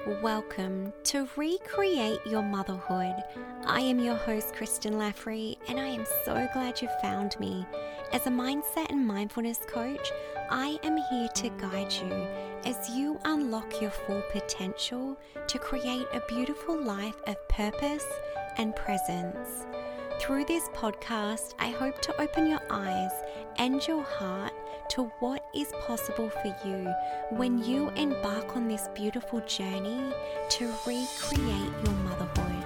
Welcome to Recreate Your Motherhood. I am your host, Kristen Laffrey, and I am so glad you found me. As a mindset and mindfulness coach, I am here to guide you as you unlock your full potential to create a beautiful life of purpose and presence. Through this podcast, I hope to open your eyes and your heart to what is possible for you when you embark on this beautiful journey to recreate your motherhood.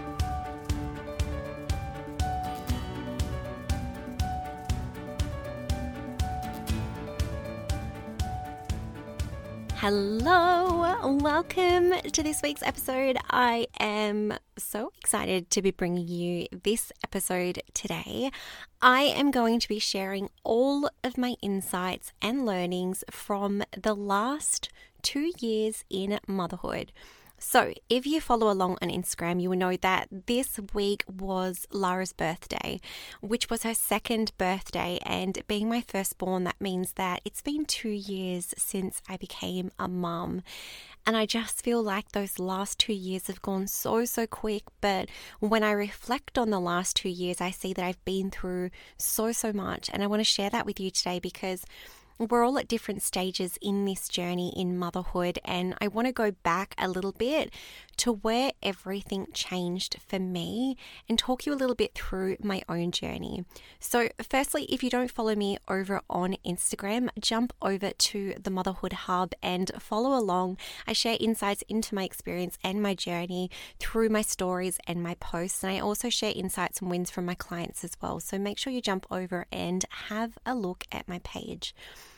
Hello, welcome to this week's episode. I am so excited to be bringing you this episode today. I am going to be sharing all of my insights and learnings from the last 2 years in motherhood. So if you follow along on Instagram, you will know that this week was Lara's birthday, which was her second birthday. And being my firstborn, that means that it's been 2 years since I became a mum. And I just feel like those last 2 years have gone so quick. But when I reflect on the last 2 years, I see that I've been through so much. And I want to share that with you today because we're all at different stages in this journey in motherhood, and I want to go back a little bit to where everything changed for me and talk you a little bit through my own journey. So firstly, if you don't follow me over on Instagram, jump over to the Motherhood Hub and follow along. I share insights into my experience and my journey through my stories and my posts, and I also share insights and wins from my clients as well. So make sure you jump over and have a look at my page.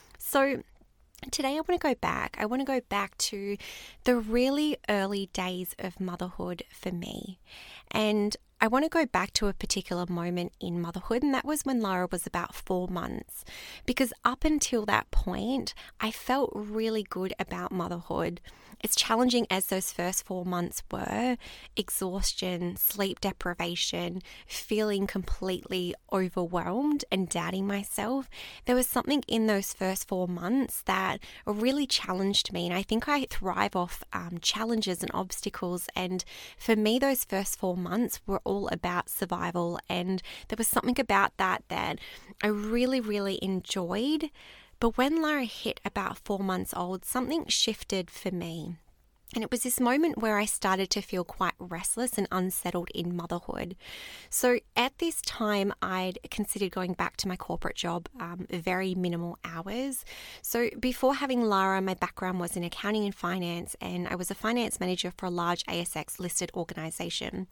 So today I want to go back. I want to go back to the really early days of motherhood for me. And I want to go back to a particular moment in motherhood, and that was when Lara was about 4 months. Because up until that point, I felt really good about motherhood. As challenging as those first 4 months were, exhaustion, sleep deprivation, feeling completely overwhelmed and doubting myself, there was something in those first 4 months that really challenged me. And I think I thrive off challenges and obstacles. And for me, those first 4 months were all about survival. And there was something about that I really enjoyed. But when Lara hit about 4 months old, something shifted for me. And it was this moment where I started to feel quite restless and unsettled in motherhood. So at this time, I'd considered going back to my corporate job, very minimal hours. So before having Lara, my background was in accounting and finance, and I was a finance manager for a large ASX listed organization.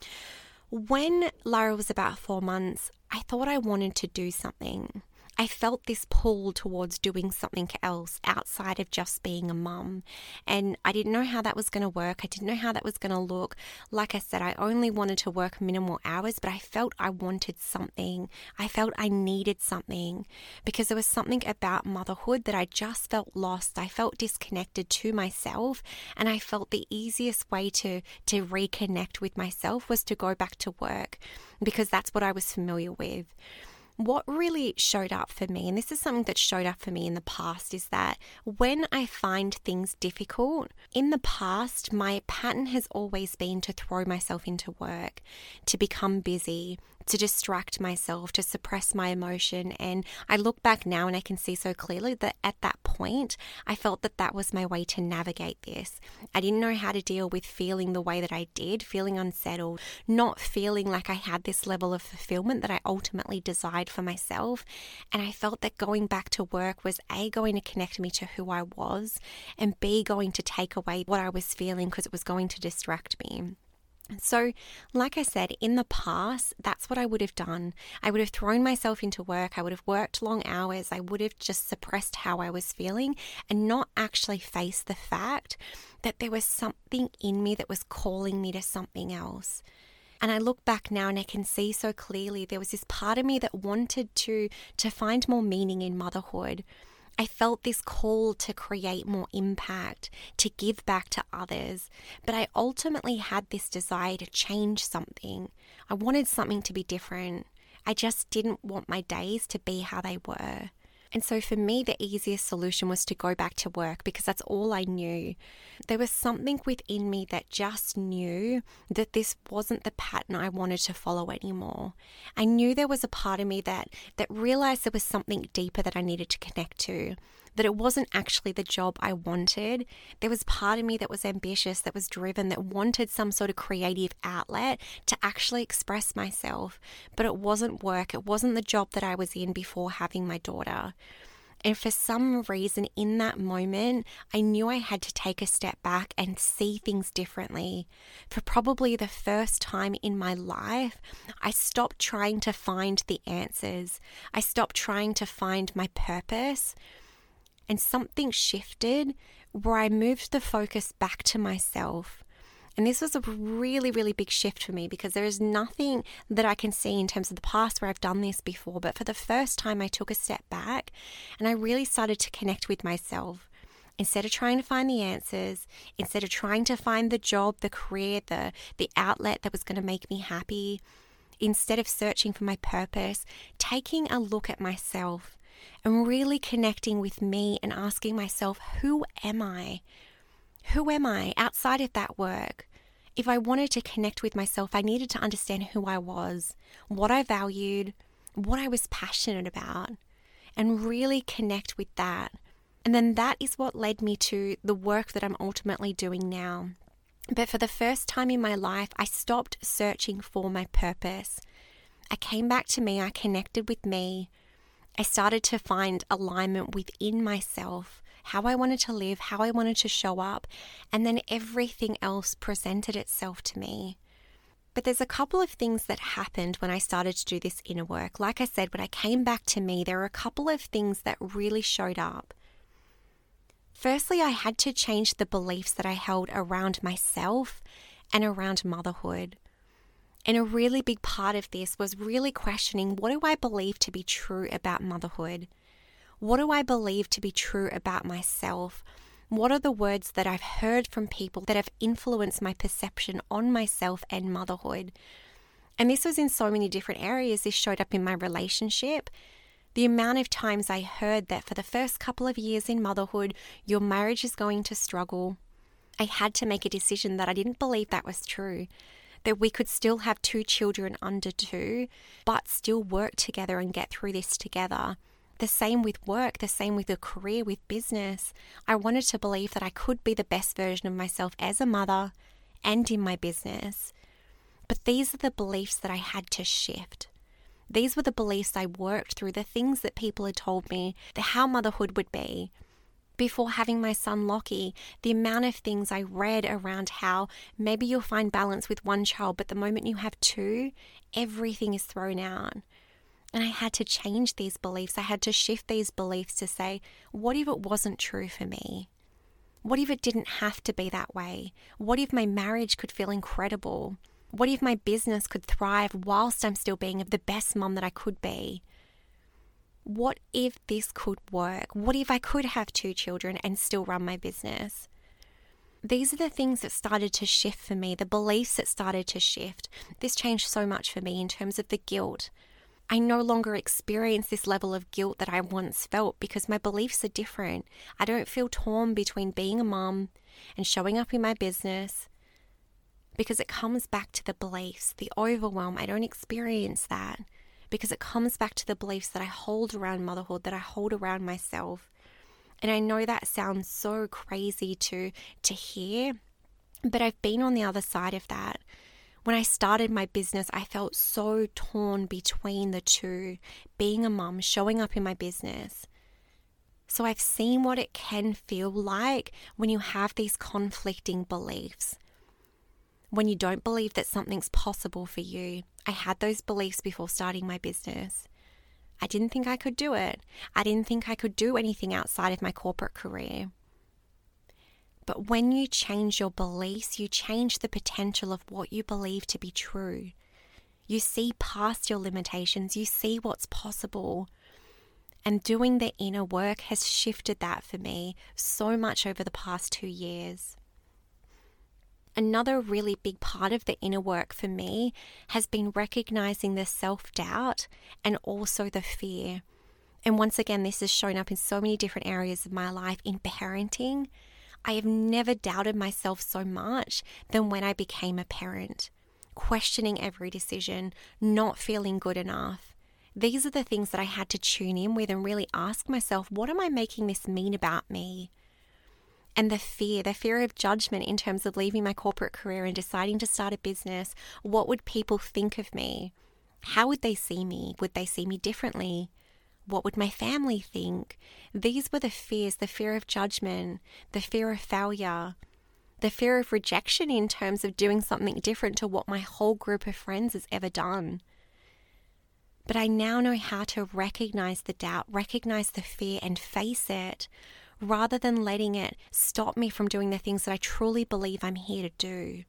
When Lara was about 4 months, I thought I wanted to do something. I felt this pull towards doing something else outside of just being a mum. And I didn't know how that was going to work. I didn't know how that was going to look. Like I said, I only wanted to work minimal hours, but I felt I wanted something. I felt I needed something because there was something about motherhood that I just felt lost. I felt disconnected to myself, and I felt the easiest way to reconnect with myself was to go back to work because that's what I was familiar with. What really showed up for me, and this is something that showed up for me in the past, is that when I find things difficult, in the past, my pattern has always been to throw myself into work, to become busy, to distract myself, to suppress my emotion. And I look back now and I can see so clearly that at that point, I felt that that was my way to navigate this. I didn't know how to deal with feeling the way that I did, feeling unsettled, not feeling like I had this level of fulfillment that I ultimately desired for myself. And I felt that going back to work was A, going to connect me to who I was, and B, going to take away what I was feeling because it was going to distract me. So, like I said, in the past, that's what I would have done. I would have thrown myself into work. I would have worked long hours. I would have just suppressed how I was feeling and not actually faced the fact that there was something in me that was calling me to something else. And I look back now and I can see so clearly there was this part of me that wanted to find more meaning in motherhood. I felt this call to create more impact, to give back to others, but I ultimately had this desire to change something. I wanted something to be different. I just didn't want my days to be how they were. And so for me, the easiest solution was to go back to work because that's all I knew. There was something within me that just knew that this wasn't the pattern I wanted to follow anymore. I knew there was a part of me that realized there was something deeper that I needed to connect to, that it wasn't actually the job I wanted. There was part of me that was ambitious, that was driven, that wanted some sort of creative outlet to actually express myself. But it wasn't work. It wasn't the job that I was in before having my daughter. And for some reason in that moment, I knew I had to take a step back and see things differently. For probably the first time in my life, I stopped trying to find the answers. I stopped trying to find my purpose. And something shifted where I moved the focus back to myself. And this was a really, really big shift for me because there is nothing that I can see in terms of the past where I've done this before. But for the first time, I took a step back and I really started to connect with myself. Instead of trying to find the answers, instead of trying to find the job, the career, the outlet that was going to make me happy, instead of searching for my purpose, taking a look at myself and really connecting with me and asking myself, who am I? Who am I outside of that work? If I wanted to connect with myself, I needed to understand who I was, what I valued, what I was passionate about, and really connect with that. And then that is what led me to the work that I'm ultimately doing now. But for the first time in my life, I stopped searching for my purpose. I came back to me, I connected with me. I started to find alignment within myself, how I wanted to live, how I wanted to show up, and then everything else presented itself to me. But there's a couple of things that happened when I started to do this inner work. Like I said, when I came back to me, there were a couple of things that really showed up. Firstly, I had to change the beliefs that I held around myself and around motherhood. And a really big part of this was really questioning, what do I believe to be true about motherhood? What do I believe to be true about myself? What are the words that I've heard from people that have influenced my perception on myself and motherhood? And this was in so many different areas. This showed up in my relationship. The amount of times I heard that for the first couple of years in motherhood, your marriage is going to struggle. I had to make a decision that I didn't believe that was true. That we could still have 2 children under 2, but still work together and get through this together. The same with work, the same with a career, with business. I wanted to believe that I could be the best version of myself as a mother and in my business. But these are the beliefs that I had to shift. These were the beliefs I worked through, the things that people had told me, how motherhood would be. Before having my son Lockie, the amount of things I read around how maybe you'll find balance with 1 child, but the moment you have 2, everything is thrown out. And I had to change these beliefs. I had to shift these beliefs to say, what if it wasn't true for me? What if it didn't have to be that way? What if my marriage could feel incredible? What if my business could thrive whilst I'm still being the best mom that I could be? What if this could work? What if I could have 2 children and still run my business? These are the things that started to shift for me, the beliefs that started to shift. This changed so much for me in terms of the guilt. I no longer experience this level of guilt that I once felt because my beliefs are different. I don't feel torn between being a mom and showing up in my business because it comes back to the beliefs, the overwhelm. I don't experience that because it comes back to the beliefs that I hold around motherhood, that I hold around myself. And I know that sounds so crazy to hear, but I've been on the other side of that. When I started my business, I felt so torn between the two, being a mum, showing up in my business. So I've seen what it can feel like when you have these conflicting beliefs. When you don't believe that something's possible for you. I had those beliefs before starting my business. I didn't think I could do it. I didn't think I could do anything outside of my corporate career. But when you change your beliefs, you change the potential of what you believe to be true. You see past your limitations. You see what's possible. And doing the inner work has shifted that for me so much over the past 2 years. Another really big part of the inner work for me has been recognizing the self-doubt and also the fear. And once again, this has shown up in so many different areas of my life. In parenting, I have never doubted myself so much than when I became a parent, questioning every decision, not feeling good enough. These are the things that I had to tune in with and really ask myself, what am I making this mean about me? And the fear of judgment in terms of leaving my corporate career and deciding to start a business. What would people think of me? How would they see me? Would they see me differently? What would my family think? These were the fears, the fear of judgment, the fear of failure, the fear of rejection in terms of doing something different to what my whole group of friends has ever done. But I now know how to recognize the doubt, recognize the fear, and face it, rather than letting it stop me from doing the things that I truly believe I'm here to do.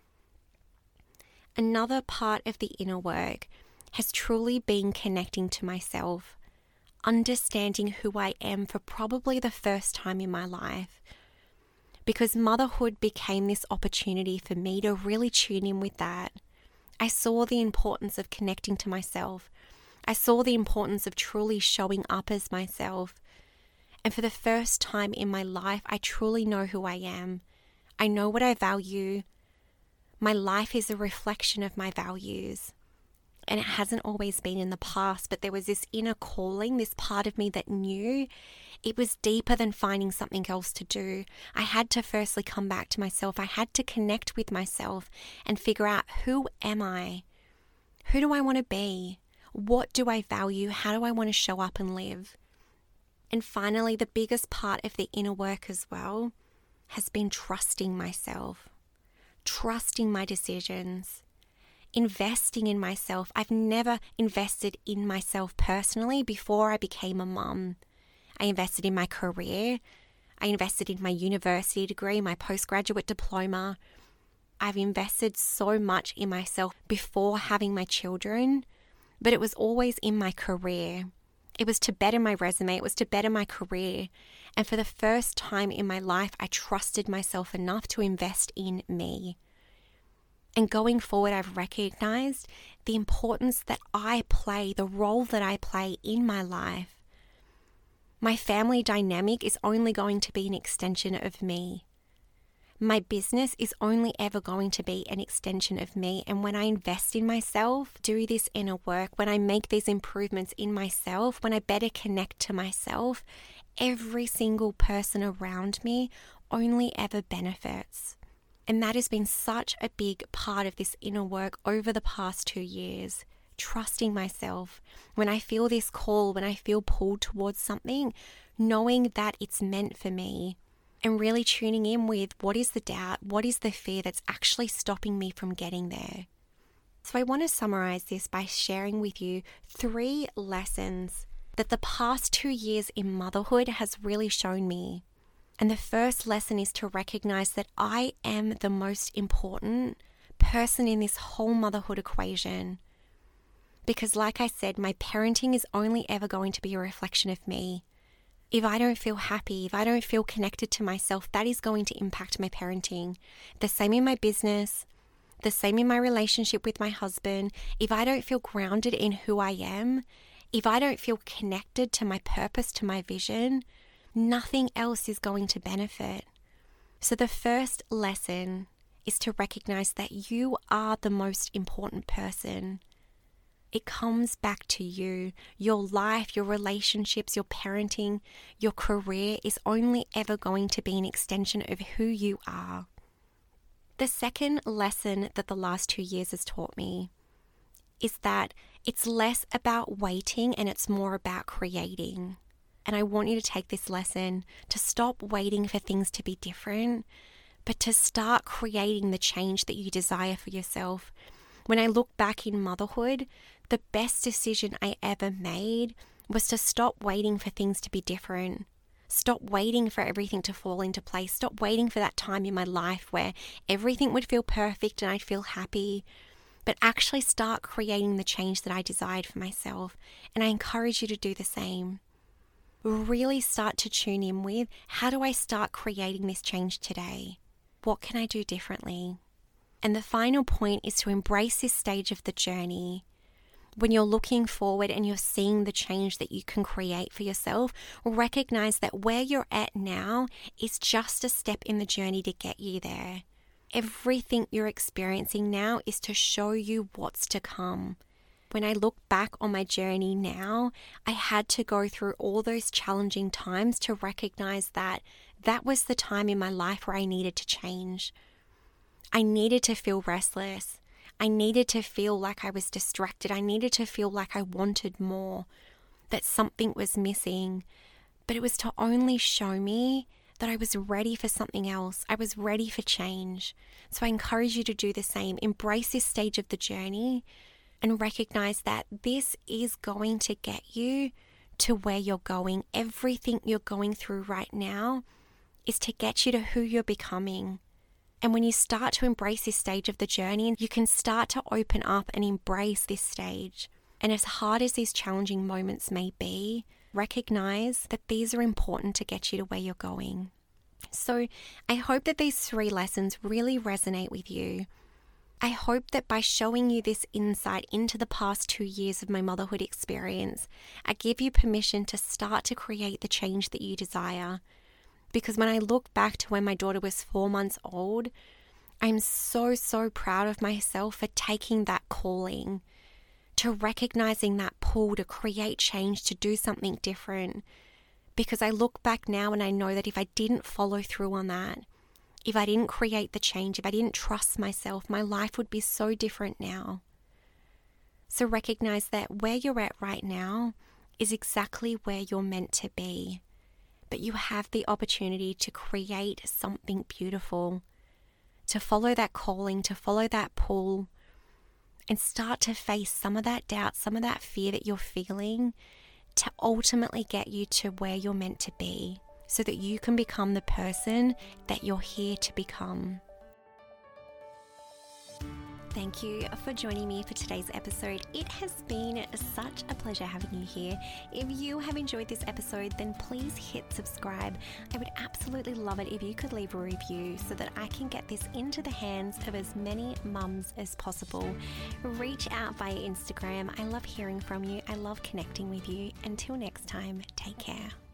Another part of the inner work has truly been connecting to myself, understanding who I am for probably the first time in my life. Because motherhood became this opportunity for me to really tune in with that. I saw the importance of connecting to myself. I saw the importance of truly showing up as myself. And for the first time in my life, I truly know who I am. I know what I value. My life is a reflection of my values. And it hasn't always been in the past, but there was this inner calling, this part of me that knew it was deeper than finding something else to do. I had to firstly come back to myself. I had to connect with myself and figure out, who am I? Who do I want to be? What do I value? How do I want to show up and live? And finally, the biggest part of the inner work as well has been trusting myself, trusting my decisions, investing in myself. I've never invested in myself personally before I became a mum. I invested in my career. I invested in my university degree, my postgraduate diploma. I've invested so much in myself before having my children, but it was always in my career. It was to better my resume. It was to better my career. And for the first time in my life, I trusted myself enough to invest in me. And going forward, I've recognized the importance that I play, the role that I play in my life. My family dynamic is only going to be an extension of me. My business is only ever going to be an extension of me. And when I invest in myself, do this inner work, when I make these improvements in myself, when I better connect to myself, every single person around me only ever benefits. And that has been such a big part of this inner work over the past 2 years. Trusting myself. When I feel this call, when I feel pulled towards something, knowing that it's meant for me. And really tuning in with, what is the doubt, what is the fear that's actually stopping me from getting there. So I want to summarize this by sharing with you 3 lessons that the past 2 years in motherhood has really shown me. And the first lesson is to recognize that I am the most important person in this whole motherhood equation. Because like I said, my parenting is only ever going to be a reflection of me. If I don't feel happy, if I don't feel connected to myself, that is going to impact my parenting. The same in my business, the same in my relationship with my husband. If I don't feel grounded in who I am, if I don't feel connected to my purpose, to my vision, nothing else is going to benefit. So the first lesson is to recognize that you are the most important person. It comes back to you. Your life, your relationships, your parenting, your career is only ever going to be an extension of who you are. The second lesson that the last 2 years has taught me is that it's less about waiting and it's more about creating. And I want you to take this lesson to stop waiting for things to be different, but to start creating the change that you desire for yourself. When I look back in motherhood, the best decision I ever made was to stop waiting for things to be different. Stop waiting for everything to fall into place. Stop waiting for that time in my life where everything would feel perfect and I'd feel happy. But actually start creating the change that I desired for myself. And I encourage you to do the same. Really start to tune in with, how do I start creating this change today? What can I do differently? And the final point is to embrace this stage of the journey. When you're looking forward and you're seeing the change that you can create for yourself, recognize that where you're at now is just a step in the journey to get you there. Everything you're experiencing now is to show you what's to come. When I look back on my journey now, I had to go through all those challenging times to recognize that that was the time in my life where I needed to change. I needed to feel restless. I needed to feel like I was distracted. I needed to feel like I wanted more, that something was missing. But it was to only show me that I was ready for something else. I was ready for change. So I encourage you to do the same. Embrace this stage of the journey and recognize that this is going to get you to where you're going. Everything you're going through right now is to get you to who you're becoming. And when you start to embrace this stage of the journey, you can start to open up and embrace this stage. And as hard as these challenging moments may be, recognize that these are important to get you to where you're going. So I hope that these 3 lessons really resonate with you. I hope that by showing you this insight into the past 2 years of my motherhood experience, I give you permission to start to create the change that you desire. Because when I look back to when my daughter was 4 months old, I'm so proud of myself for taking that calling, to recognizing that pull to create change, to do something different. Because I look back now and I know that if I didn't follow through on that, if I didn't create the change, if I didn't trust myself, my life would be so different now. So recognize that where you're at right now is exactly where you're meant to be. But you have the opportunity to create something beautiful, to follow that calling, to follow that pull, and start to face some of that doubt, some of that fear that you're feeling, to ultimately get you to where you're meant to be, so that you can become the person that you're here to become. Thank you for joining me for today's episode. It has been such a pleasure having you here. If you have enjoyed this episode, then please hit subscribe. I would absolutely love it if you could leave a review so that I can get this into the hands of as many mums as possible. Reach out via Instagram. I love hearing from you. I love connecting with you. Until next time, take care.